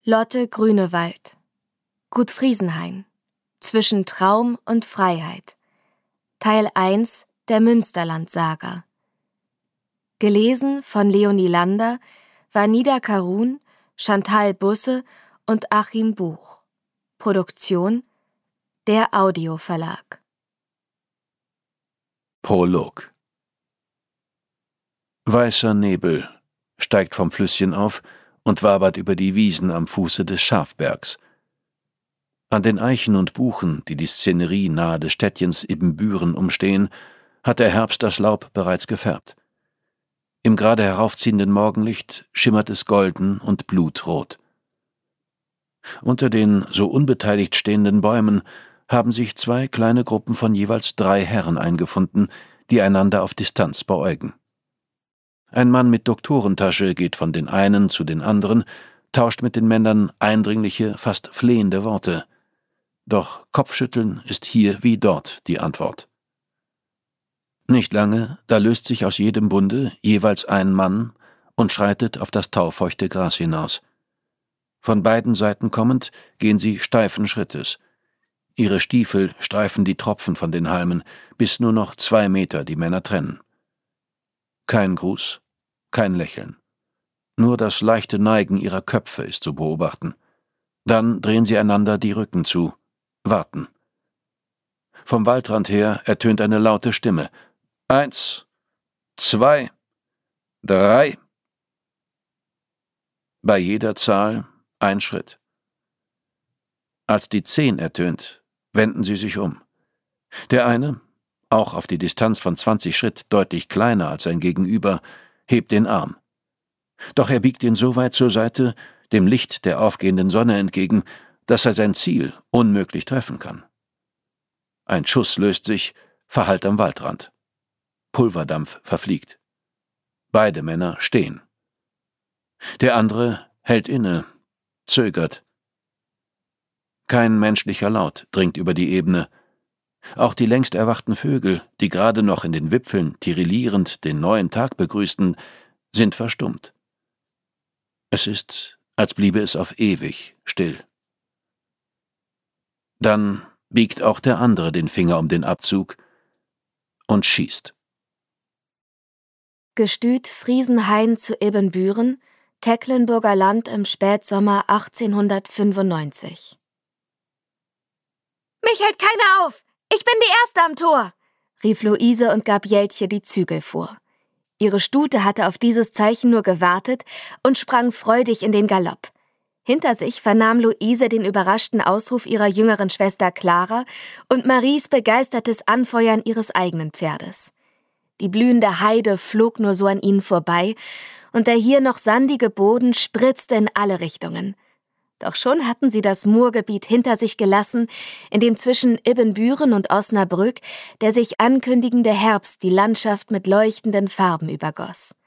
Lotte Grünewald. Gut Friesenhain. Zwischen Traum und Freiheit. Teil 1 der Münsterland-Saga. Gelesen von Leonie Lander, Vanida Karun, Chantal Busse und Achim Buch. Produktion der Audioverlag. Prolog. Weißer Nebel steigt vom Flüsschen auf und wabert über die Wiesen am Fuße des Schafbergs. An den Eichen und Buchen, die die Szenerie nahe des Städtchens Ibbenbüren umstehen, hat der Herbst das Laub bereits gefärbt. Im gerade heraufziehenden Morgenlicht schimmert es golden und blutrot. Unter den so unbeteiligt stehenden Bäumen haben sich zwei kleine Gruppen von jeweils 3 Herren eingefunden, die einander auf Distanz beäugen. Ein Mann mit Doktorentasche geht von den einen zu den anderen, tauscht mit den Männern eindringliche, fast flehende Worte. Doch Kopfschütteln ist hier wie dort die Antwort. Nicht lange, da löst sich aus jedem Bunde jeweils ein Mann und schreitet auf das taufeuchte Gras hinaus. Von beiden Seiten kommend gehen sie steifen Schrittes. Ihre Stiefel streifen die Tropfen von den Halmen, bis nur noch 2 Meter die Männer trennen. Kein Gruß, kein Lächeln. Nur das leichte Neigen ihrer Köpfe ist zu beobachten. Dann drehen sie einander die Rücken zu, warten. Vom Waldrand her ertönt eine laute Stimme. 1, 2, 3. Bei jeder Zahl ein Schritt. Als die 10 ertönt, wenden sie sich um. Der eine, auch auf die Distanz von 20 Schritt deutlich kleiner als sein Gegenüber, hebt den Arm. Doch er biegt ihn so weit zur Seite, dem Licht der aufgehenden Sonne entgegen, dass er sein Ziel unmöglich treffen kann. Ein Schuss löst sich, verhallt am Waldrand. Pulverdampf verfliegt. Beide Männer stehen. Der andere hält inne, zögert. Kein menschlicher Laut dringt über die Ebene. Auch die längst erwachten Vögel, die gerade noch in den Wipfeln tirillierend den neuen Tag begrüßten, sind verstummt. Es ist, als bliebe es auf ewig still. Dann biegt auch der andere den Finger um den Abzug und schießt. Gestüt Friesenhain zu Ibbenbüren, Tecklenburger Land im Spätsommer 1895. »Mich hält keiner auf! Ich bin die Erste am Tor!« rief Luise und gab Jeltje die Zügel vor. Ihre Stute hatte auf dieses Zeichen nur gewartet und sprang freudig in den Galopp. Hinter sich vernahm Luise den überraschten Ausruf ihrer jüngeren Schwester Clara und Maries begeistertes Anfeuern ihres eigenen Pferdes. Die blühende Heide flog nur so an ihnen vorbei, und der hier noch sandige Boden spritzte in alle Richtungen. Doch schon hatten sie das Moorgebiet hinter sich gelassen, in dem zwischen Ibbenbüren und Osnabrück der sich ankündigende Herbst die Landschaft mit leuchtenden Farben übergoss.